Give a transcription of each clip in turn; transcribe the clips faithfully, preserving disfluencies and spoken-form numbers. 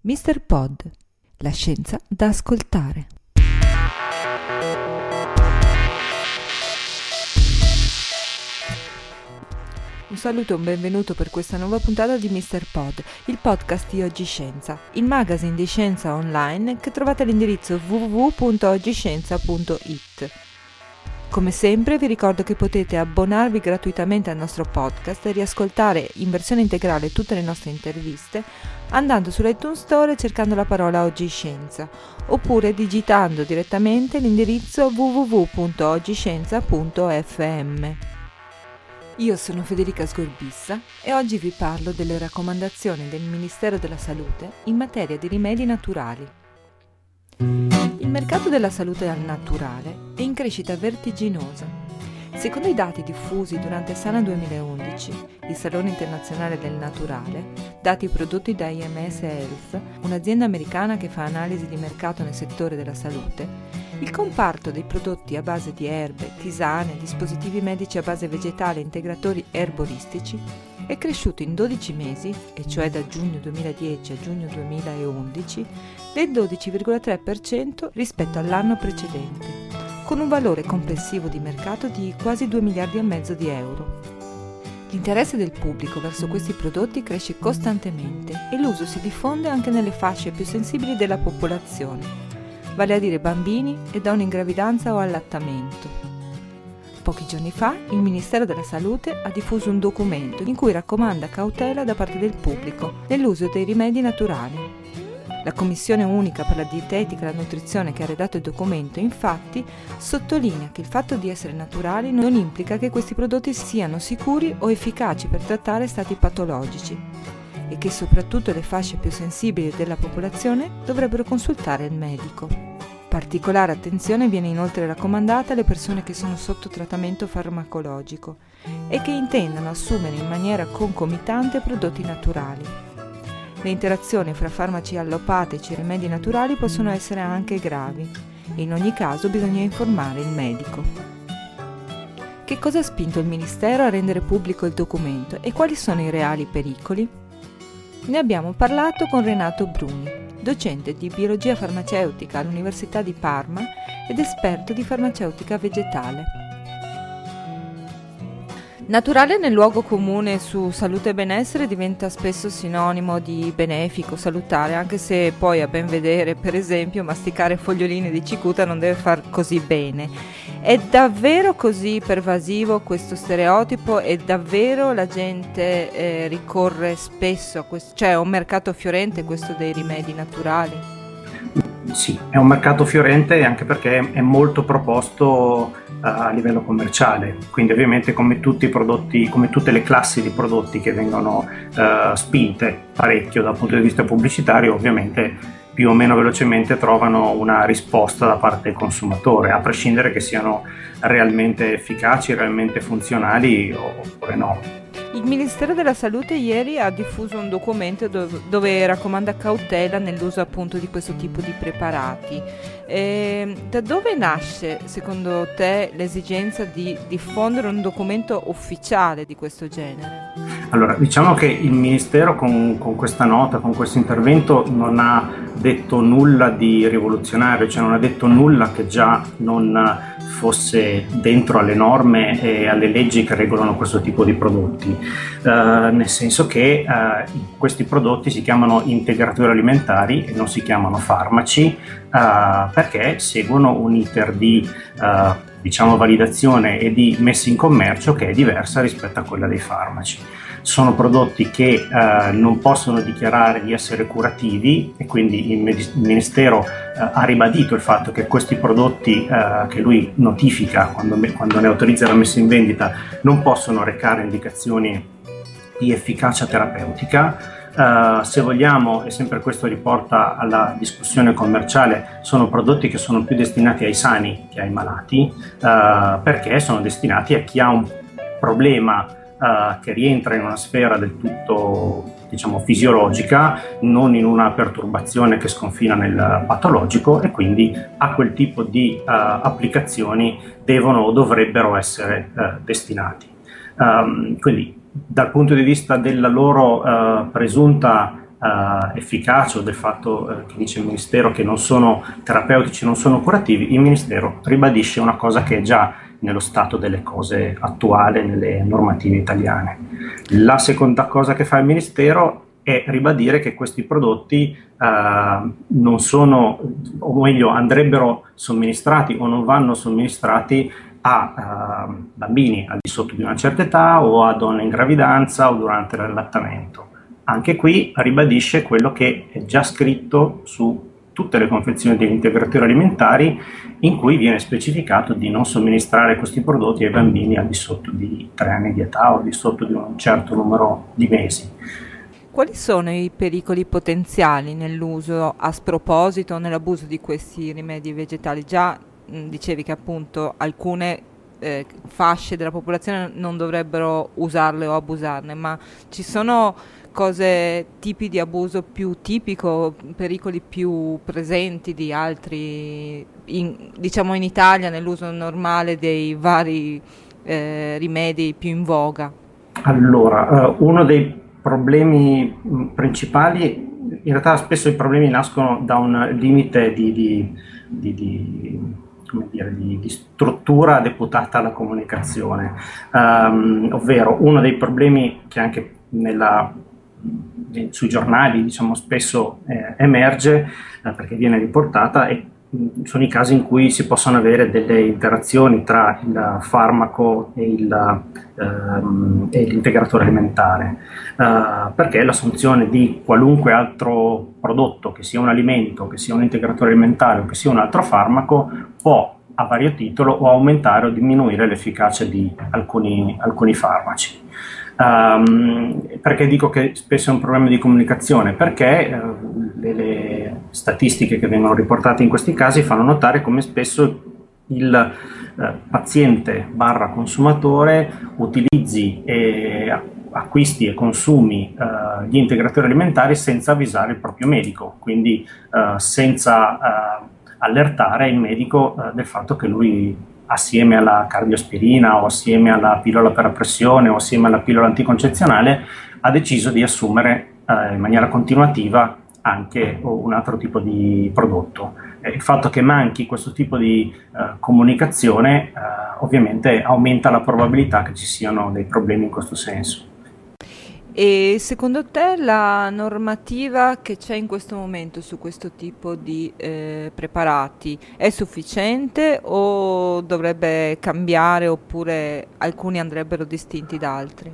mister Pod, la scienza da ascoltare. Un saluto e un benvenuto per questa nuova puntata di mister Pod, il podcast di Oggi Scienza, il magazine di scienza online che trovate all'indirizzo w w w punto oggiscienza punto i t. Come sempre vi ricordo che potete abbonarvi gratuitamente al nostro podcast e riascoltare in versione integrale tutte le nostre interviste andando sull'iTunes Store e cercando la parola Oggi Scienza, oppure digitando direttamente l'indirizzo w w w punto oggiscienza punto f m. Io sono Federica Sgorbissa e oggi vi parlo delle raccomandazioni del Ministero della Salute in materia di rimedi naturali. Il mercato della salute al naturale è in crescita vertiginosa. Secondo i dati diffusi durante Sana duemilaundici, il Salone Internazionale del Naturale, dati prodotti da I M S Health, un'azienda americana che fa analisi di mercato nel settore della salute, il comparto dei prodotti a base di erbe, tisane, dispositivi medici a base vegetale e integratori erboristici è cresciuto in dodici mesi, e cioè da giugno duemiladieci a giugno duemilaundici, del dodici virgola tre per cento rispetto all'anno precedente, con un valore complessivo di mercato di quasi due miliardi e mezzo di euro. L'interesse del pubblico verso questi prodotti cresce costantemente e l'uso si diffonde anche nelle fasce più sensibili della popolazione, vale a dire bambini e donne in gravidanza o allattamento. Pochi giorni fa il Ministero della Salute ha diffuso un documento in cui raccomanda cautela da parte del pubblico nell'uso dei rimedi naturali. La Commissione Unica per la Dietetica e la Nutrizione che ha redatto il documento, infatti, sottolinea che il fatto di essere naturali non implica che questi prodotti siano sicuri o efficaci per trattare stati patologici e che soprattutto le fasce più sensibili della popolazione dovrebbero consultare il medico. Particolare attenzione viene inoltre raccomandata alle persone che sono sotto trattamento farmacologico e che intendano assumere in maniera concomitante prodotti naturali. Le interazioni fra farmaci allopatici e rimedi naturali possono essere anche gravi e in ogni caso bisogna informare il medico. Che cosa ha spinto il Ministero a rendere pubblico il documento e quali sono i reali pericoli? Ne abbiamo parlato con Renato Bruni, docente di biologia farmaceutica all'Università di Parma ed esperto di farmaceutica vegetale. Naturale nel luogo comune su salute e benessere diventa spesso sinonimo di benefico, salutare, anche se poi a ben vedere, per esempio, masticare fogliolini di cicuta non deve far così bene. È davvero così pervasivo questo stereotipo e davvero la gente eh, ricorre spesso a questo, cioè è un mercato fiorente questo dei rimedi naturali? Sì, è un mercato fiorente anche perché è molto proposto a livello commerciale, quindi ovviamente come tutti i prodotti, come tutte le classi di prodotti che vengono uh, spinte parecchio dal punto di vista pubblicitario, ovviamente più o meno velocemente trovano una risposta da parte del consumatore, a prescindere che siano realmente efficaci, realmente funzionali oppure no. Il Ministero della Salute ieri ha diffuso un documento dove, dove raccomanda cautela nell'uso appunto di questo tipo di preparati. E da dove nasce, secondo te, l'esigenza di diffondere un documento ufficiale di questo genere? Allora, diciamo che il Ministero con, con questa nota, con questo intervento, non ha detto nulla di rivoluzionario, cioè non ha detto nulla che già non fosse dentro alle norme e alle leggi che regolano questo tipo di prodotti, uh, nel senso che uh, questi prodotti si chiamano integratori alimentari e non si chiamano farmaci, uh, perché seguono un iter di uh, diciamo validazione e di messa in commercio che è diversa rispetto a quella dei farmaci. Sono prodotti che eh, non possono dichiarare di essere curativi e quindi il, med- il Ministero eh, ha ribadito il fatto che questi prodotti eh, che lui notifica quando, me- quando ne autorizza la messa in vendita non possono recare indicazioni di efficacia terapeutica. Uh, se vogliamo, e sempre questo riporta alla discussione commerciale, sono prodotti che sono più destinati ai sani che ai malati, uh, perché sono destinati a chi ha un problema uh, che rientra in una sfera del tutto, diciamo, fisiologica, non in una perturbazione che sconfina nel patologico, e quindi a quel tipo di uh, applicazioni devono o dovrebbero essere uh, destinati. Um, quindi dal punto di vista della loro uh, presunta uh, efficace o del fatto uh, che dice il Ministero che non sono terapeutici, non sono curativi, il Ministero ribadisce una cosa che è già nello stato delle cose attuale, nelle normative italiane. La seconda cosa che fa il Ministero è ribadire che questi prodotti uh, non sono, o meglio, andrebbero somministrati o non vanno somministrati a uh, bambini al di sotto di una certa età o a donne in gravidanza o durante l'allattamento. Anche qui ribadisce quello che è già scritto su tutte le confezioni degli integratori alimentari, in cui viene specificato di non somministrare questi prodotti ai bambini al di sotto di tre anni di età o al di sotto di un certo numero di mesi. Quali sono i pericoli potenziali nell'uso a sproposito o nell'abuso di questi rimedi vegetali? Già mh, dicevi che appunto alcune eh, fasce della popolazione non dovrebbero usarle o abusarne, ma ci sono cose, tipi di abuso più tipico, pericoli più presenti di altri, in, diciamo in Italia, nell'uso normale dei vari eh, rimedi più in voga? Allora, uh, uno dei problemi principali, in realtà spesso i problemi nascono da un limite di, di, di, di, come dire, di, di struttura deputata alla comunicazione, um, ovvero uno dei problemi che anche nella, sui giornali diciamo spesso eh, emerge eh, perché viene riportata e sono i casi in cui si possono avere delle interazioni tra il farmaco e, il, ehm, e l'integratore alimentare, eh, perché l'assunzione di qualunque altro prodotto, che sia un alimento, che sia un integratore alimentare o che sia un altro farmaco, può a vario titolo o aumentare o diminuire l'efficacia di alcuni, alcuni farmaci. Um, perché dico che spesso è un problema di comunicazione? Perché uh, le, le statistiche che vengono riportate in questi casi fanno notare come spesso il uh, paziente barra consumatore utilizzi e acquisti e consumi uh, gli integratori alimentari senza avvisare il proprio medico, quindi uh, senza uh, allertare il medico uh, del fatto che lui, assieme alla cardiospirina o assieme alla pillola per la pressione o assieme alla pillola anticoncezionale, ha deciso di assumere eh, in maniera continuativa anche un altro tipo di prodotto. Eh, il fatto che manchi questo tipo di eh, comunicazione eh, ovviamente aumenta la probabilità che ci siano dei problemi in questo senso. E secondo te la normativa che c'è in questo momento su questo tipo di eh, preparati è sufficiente o dovrebbe cambiare, oppure alcuni andrebbero distinti da altri?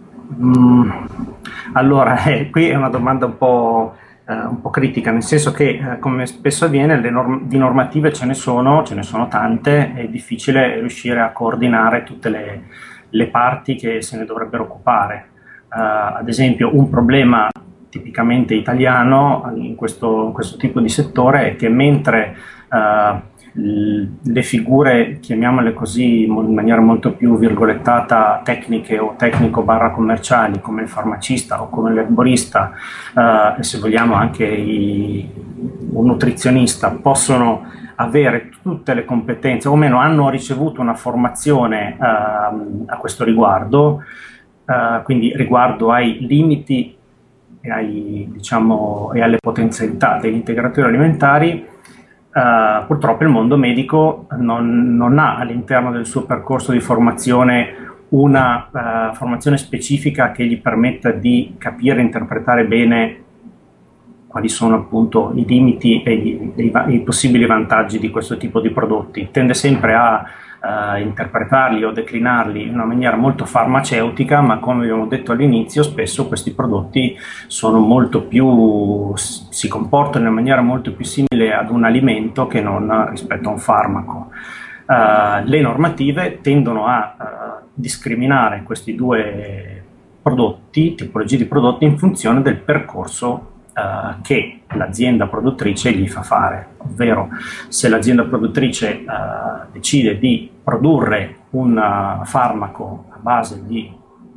Mm, allora, eh, qui è una domanda un po', eh, un po' critica, nel senso che, eh, come spesso avviene, le norm- di normative ce ne sono, ce ne sono tante, è difficile riuscire a coordinare tutte le, le parti che se ne dovrebbero occupare. Uh, ad esempio, un problema tipicamente italiano in questo, in questo tipo di settore è che mentre uh, l- le figure, chiamiamole così in maniera molto più virgolettata, tecniche o tecnico barra commerciali, come il farmacista o come l'erborista, uh, e se vogliamo anche i, un nutrizionista, possono avere tutte le competenze, o meno hanno ricevuto una formazione uh, a questo riguardo, Uh, quindi riguardo ai limiti e, ai, diciamo, e alle potenzialità degli integratori alimentari, uh, purtroppo il mondo medico non, non ha all'interno del suo percorso di formazione una uh, formazione specifica che gli permetta di capire e interpretare bene quali sono appunto i limiti e i, i, i possibili vantaggi di questo tipo di prodotti. Tende sempre a Uh, interpretarli o declinarli in una maniera molto farmaceutica, ma come abbiamo detto all'inizio, spesso questi prodotti sono molto più, si comportano in maniera molto più simile ad un alimento che non rispetto a un farmaco. Uh, le normative tendono a uh, discriminare questi due prodotti, tipologie di prodotti, in funzione del percorso Uh, che l'azienda produttrice gli fa fare, ovvero se l'azienda produttrice uh, decide di produrre un uh, farmaco a base di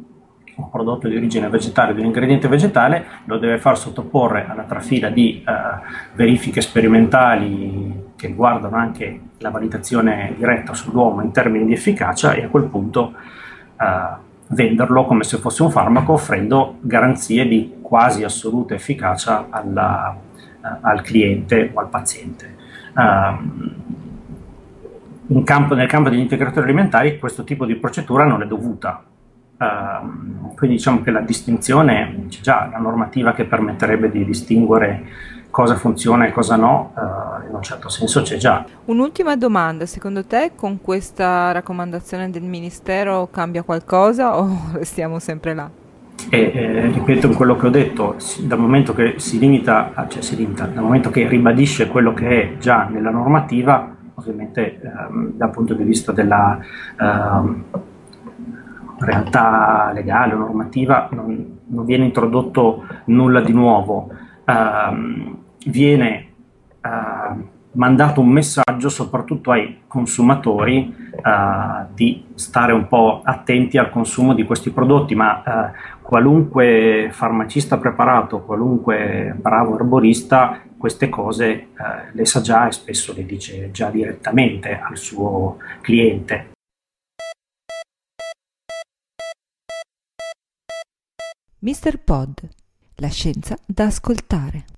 un prodotto di origine vegetale, di un ingrediente vegetale, lo deve far sottoporre alla trafila di uh, verifiche sperimentali che riguardano anche la valutazione diretta sull'uomo in termini di efficacia, e a quel punto uh, venderlo come se fosse un farmaco, offrendo garanzie di quasi assoluta efficacia alla, uh, al cliente o al paziente. Uh, in campo, nel campo degli integratori alimentari questo tipo di procedura non è dovuta. Uh, quindi diciamo che la distinzione, c'è già la normativa che permetterebbe di distinguere cosa funziona e cosa no, uh, in un certo senso c'è già. Un'ultima domanda, secondo te con questa raccomandazione del Ministero cambia qualcosa o restiamo sempre là? E eh, ripeto quello che ho detto, dal momento che si limita, cioè si limita, dal momento che ribadisce quello che è già nella normativa, ovviamente ehm, dal punto di vista della ehm, realtà legale o normativa non, non viene introdotto nulla di nuovo, ehm, viene eh, mandato un messaggio soprattutto ai consumatori eh, di stare un po' attenti al consumo di questi prodotti, ma eh, qualunque farmacista preparato, qualunque bravo erborista queste cose eh, le sa già e spesso le dice già direttamente al suo cliente. mister Pod, la scienza da ascoltare.